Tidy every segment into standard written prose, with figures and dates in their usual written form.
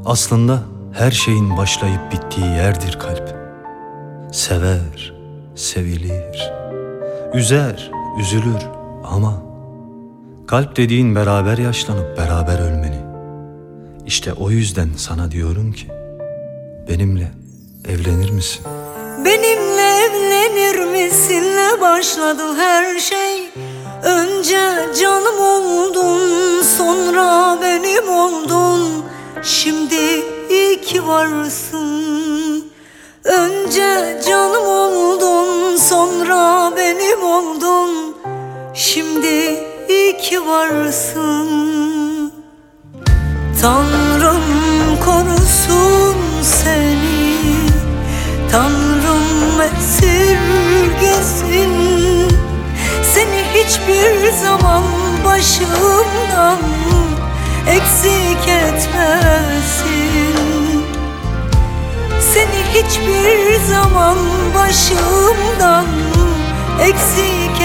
Aslında her şeyin başlayıp bittiği yerdir kalp. Sever, sevilir, üzer, üzülür ama kalp dediğin beraber yaşlanıp beraber ölmeli. İşte o yüzden sana diyorum ki benimle evlenir misin? Benimle evlenir misinle başladı her şey. Önce canım oldun, sonra benim oldun. Şimdi iyi ki varsın. Önce canım oldun, sonra benim oldun. Şimdi iyi ki varsın. Tanrım korusun seni, Tanrım esirgesin. Seni hiçbir zaman başımdan eksik etmesin. Seni hiçbir zaman başımdan eksik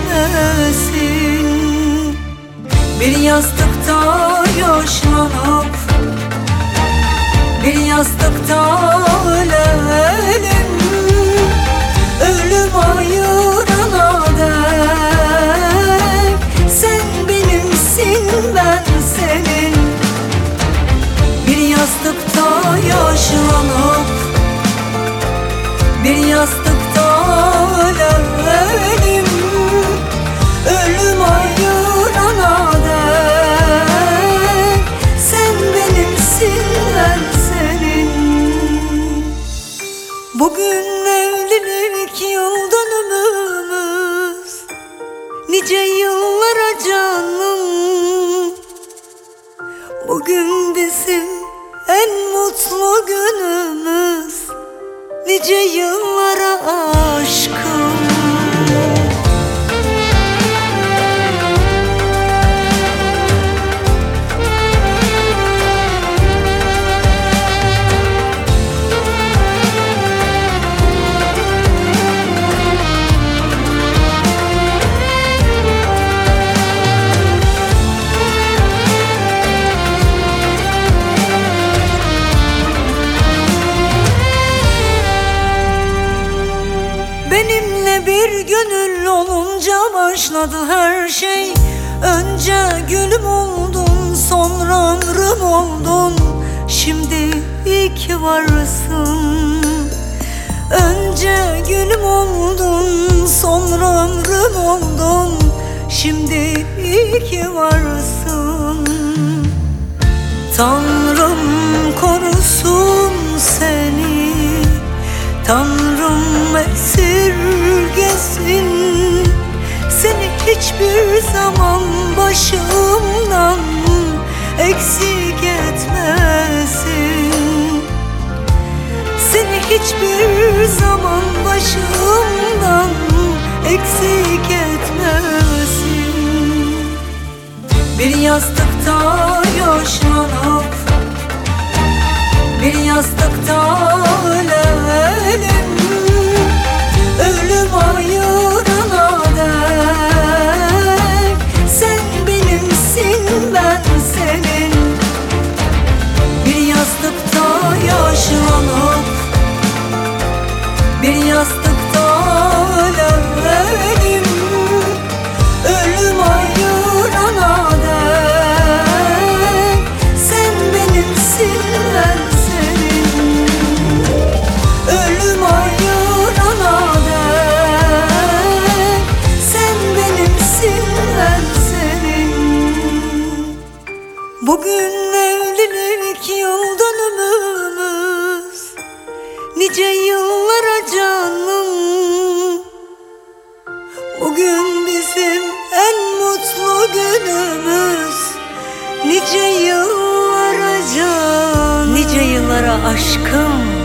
etmesin. Bir yastıkta yaşlanıp bir yastıkta ölelim, ölüm ayırana dek. Sen benimsin, ben senin. Bir yastıkta yaşlanıp bir yastıkta ölelim, ölüm ayırana dek. Sen benimsin, ben senin. Bugün evlilik yıl dönümümüz, nice yıllara canım. Bugün bizim en mutlu günümüz, nice yıllara aşkım. Benimle bir gönül olunca başladı her şey. Önce gülüm oldun, sonra ömrüm oldun. Şimdi iyi ki varsın. Önce gülüm oldun, sonra ömrüm oldun. Şimdi iyi ki varsın. Tanrım korusun seni, Tanrım esirgesin. Seni hiçbir zaman başımdan eksik etmesin. Seni hiçbir zaman başımdan eksik etmesin. Bir yastıkta yaşlanıp bir yastıkta ölelim, ölüm ayırana dek. Sen benimsin, ben senin. Bir yastıkta yaşlanıp bir yastıkta ölelim, ölüm ayırana dek. Sen benimsin, ben ölüm ayırana dek. Sen benimsin, ben senin. Bugün evlilik yıl dönümümüz, nice yıllara canım. Bugün bizim en mutlu günümüz, nice yıllara can, nice yıllara aşkım.